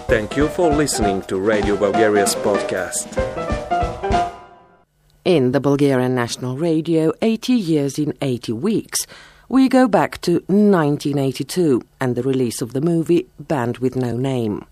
Thank you for listening to Radio Bulgaria's podcast. In the Bulgarian National Radio, 80 years in 80 weeks, we go back to 1982 and the release of the movie Band with No Name.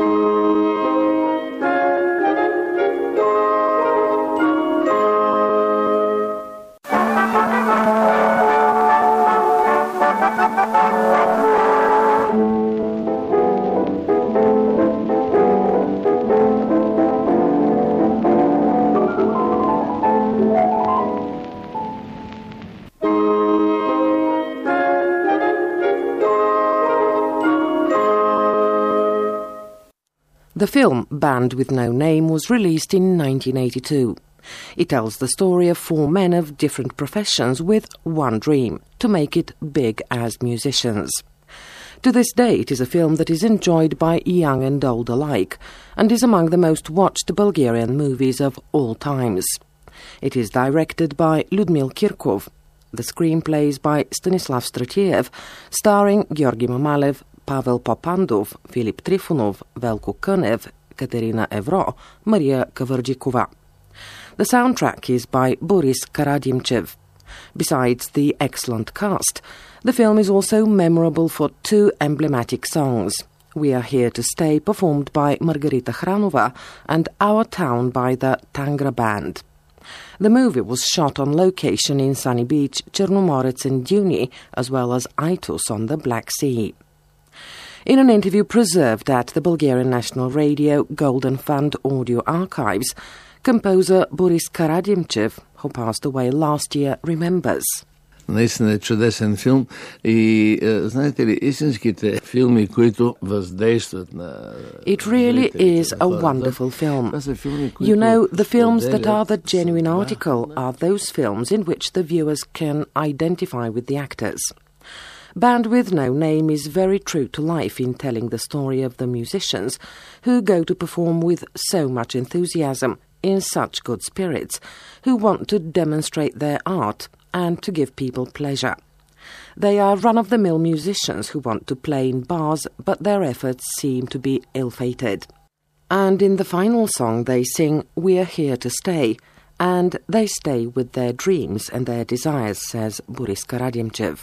The film Band with No Name was released in 1982. It tells the story of four men of different professions with one dream, to make it big as musicians. To this day, it is a film that is enjoyed by young and old alike, and is among the most watched Bulgarian movies of all times. It is directed by Lyudmil Kirkov. The screenplay is by Stanislav Stratiev, starring Georgi Mamalev, Pavel Popandov, Filip Trifonov, Velko Konev, Katerina Evro, Maria Kavarjikova. The soundtrack is by Boris Karadimchev. Besides the excellent cast, the film is also memorable for two emblematic songs, We Are Here to Stay, performed by Margarita Hranova, and Our Town by the Tangra Band. The movie was shot on location in Sunny Beach, Chernomorets and Duni, as well as Aitus on the Black Sea. In an interview preserved at the Bulgarian National Radio Golden Fund audio archives, composer Boris Karadimchev, who passed away last year, remembers. Наистина е чудесен филм и знаете ли, истинските филми, които въздействат на... It really is a wonderful film. You know, the films that are the genuine article are those films in which the viewers can identify with the actors. Band with No Name is very true to life in telling the story of the musicians who go to perform with so much enthusiasm, in such good spirits, who want to demonstrate their art and to give people pleasure. They are run-of-the-mill musicians who want to play in bars, but their efforts seem to be ill-fated. And in the final song they sing, We're Here to Stay, and they stay with their dreams and their desires, says Boris Karadimchev.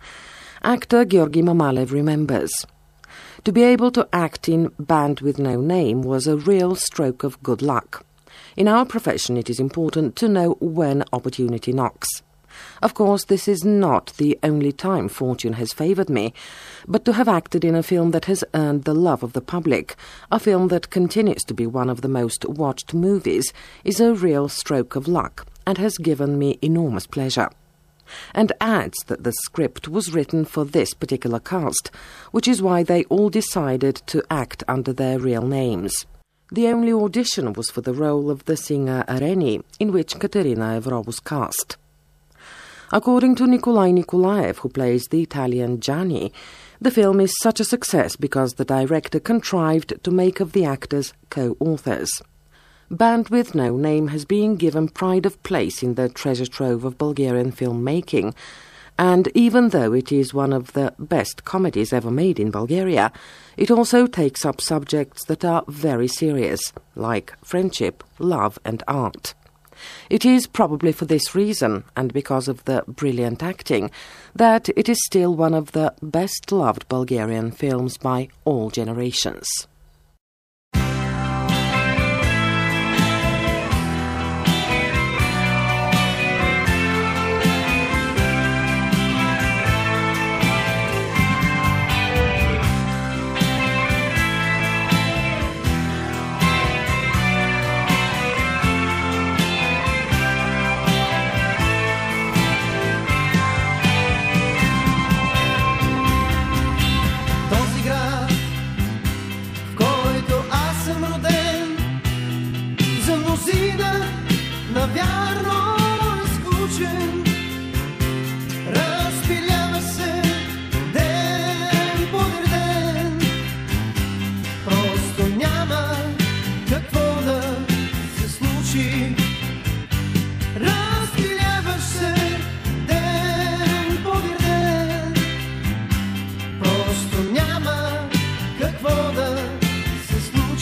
Actor Georgi Mamalev remembers. To be able to act in Band with No Name was a real stroke of good luck. In our profession, it is important to know when opportunity knocks. Of course, this is not the only time fortune has favoured me, but to have acted in a film that has earned the love of the public, a film that continues to be one of the most watched movies, is a real stroke of luck and has given me enormous pleasure. And adds that the script was written for this particular cast, which is why they all decided to act under their real names. The only audition was for the role of the singer Areni, in which Katerina Evro was cast. According to Nikolai Nikolaev, who plays the Italian Gianni, the film is such a success because the director contrived to make of the actors co-authors. Band with No Name has been given pride of place in the treasure trove of Bulgarian filmmaking, and even though it is one of the best comedies ever made in Bulgaria, it also takes up subjects that are very serious, like friendship, love and art. It is probably for this reason, and because of the brilliant acting, that it is still one of the best-loved Bulgarian films by all generations.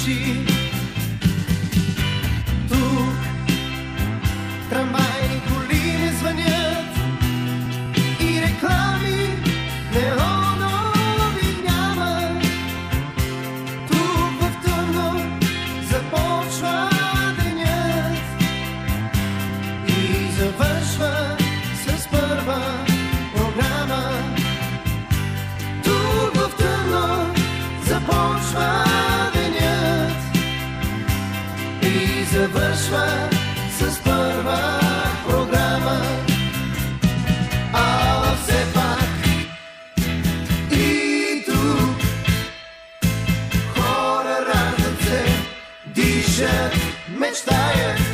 очи. Тук трамвайни коли не звънят и реклами неонови няма. Тук в тъмно започва денят и завършва с първа програма. Тук в тъмно започва денят и завършва с първа програма. А все пак и тук хора раждат се, дишат, мечтаят